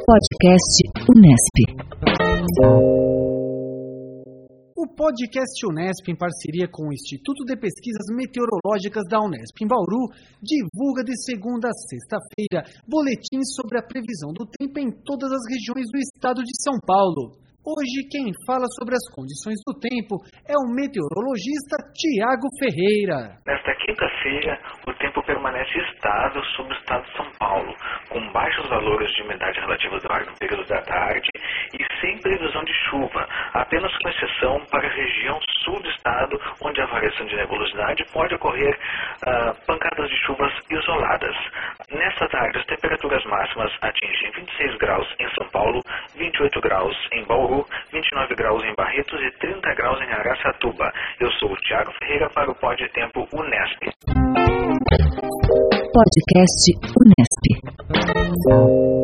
Podcast Unesp. O podcast Unesp, em parceria com o Instituto de Pesquisas Meteorológicas da Unesp em Bauru, divulga de segunda a sexta-feira boletins sobre a previsão do tempo em todas as regiões do estado de São Paulo. Hoje, quem fala sobre as condições do tempo é o meteorologista Tiago Ferreira. Nesta quinta-feira, o tempo permanece estável sobre o estado de São Paulo, com baixos valores de umidade relativa do ar no período da tarde e sem previsão de chuva, apenas com exceção para a região sul do estado, onde a variação de nebulosidade pode ocorrer pancadas de chuvas isoladas. Nesta tarde, as temperaturas máximas atingem 26 graus em São Paulo, 28 graus em Bauru, 29 graus em Barretos e 30 graus em Araçatuba. Eu sou o Tiago Ferreira para o Pod Tempo Unesp. Podcast Unesp.